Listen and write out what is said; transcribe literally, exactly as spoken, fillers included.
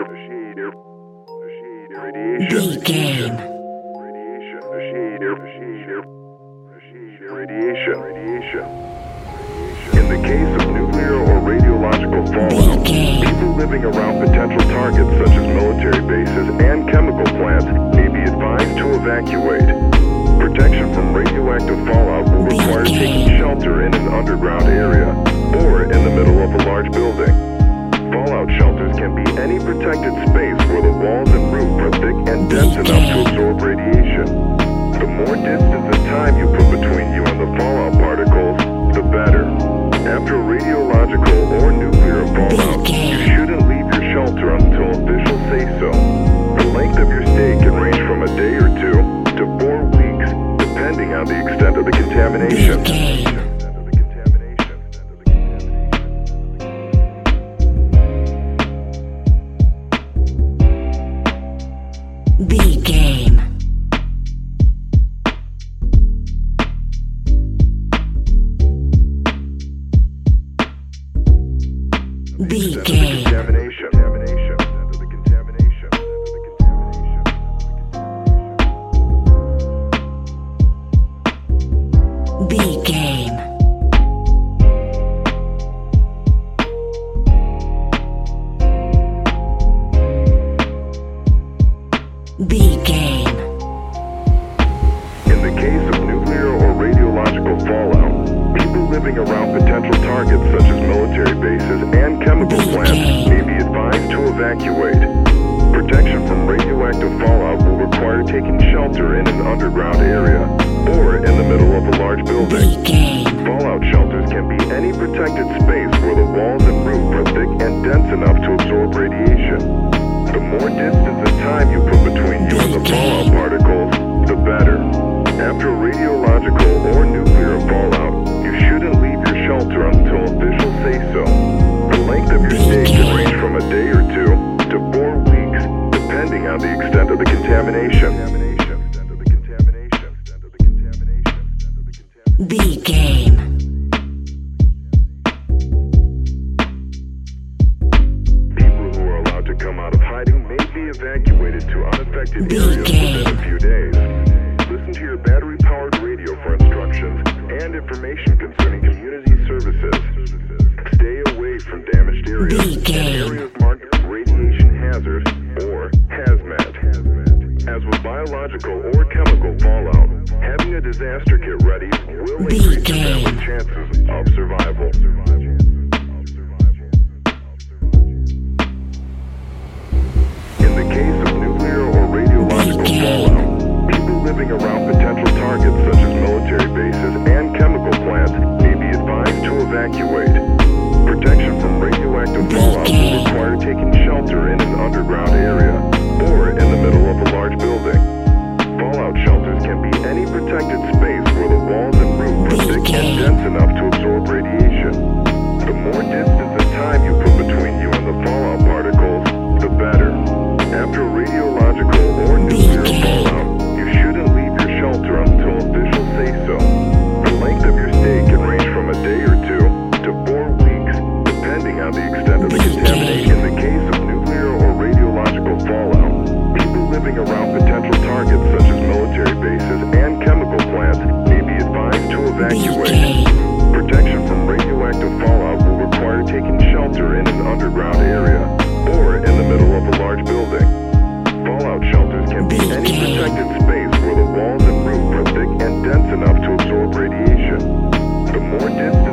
B game. In the case of nuclear or radiological fallout, people living around potential targets such as military bases and chemical plants may be advised to evacuate. Protection from radioactive fallout will require taking shelter in an underground area or in the middle of a large building. Fallout shelters can be any protected space where the walls and roof are thick and dense enough to absorb radiation. The more distance and time you put between you and the fallout particles, the better. After radiological or nuclear fallout, you shouldn't leave your shelter until officials say so. The length of your stay can range from a day or two to four weeks, depending on the extent of the contamination. B game. B game. B game. B game. In the case of nuclear or radiological fallout, people living around potential targets such as military bases and chemical plants may be advised to evacuate. Protection from radioactive fallout will require taking shelter in an underground area or in the middle of a large building. Fallout shelters can be any protected space where the walls and roof are thick and dense enough to absorb radiation. The more distance and time you put between you and the fallout particles, the better. After radiological or nuclear fallout, you shouldn't leave your shelter until officials say so. The length of your stay can range from a day or two to four weeks, depending on the extent of the contamination. B game. People who are allowed to come out of hiding may be evacuated to unaffected areas within a few days. Listen to your battery-powered radio for instructions and information concerning community services. Stay away from damaged areas and areas marked radiation hazard or hazmat. As with biological or chemical fallout, having a disaster kit ready will increase your family's chances of survival. In the case of nuclear or radiological fallout, people living around potential targets such as military bases and chemical plants may be advised to evacuate. Protection from radioactive fallout will require taking shelter in an underground area or in the middle of a large building. Fallout shelters can be any protected space where the walls and roof are thick and dense enough to absorb radiation. The more distance and time you put between you and the fallout particles, the better. After radiological or nuclear fallout, you shouldn't leave your shelter until officials say so. The length of your stay can range from a day or two to four weeks, depending on the extent of the contamination. In the case of nuclear or radiological fallout, people living around potential targets such as military bases and chemical plants may be advised to evacuate. Protection from radioactive fallout will require taking shelter in an underground area or in the middle of a large building. Fallout shelters can be any protected space where the walls and roof are thick and dense enough to absorb radiation. The more distance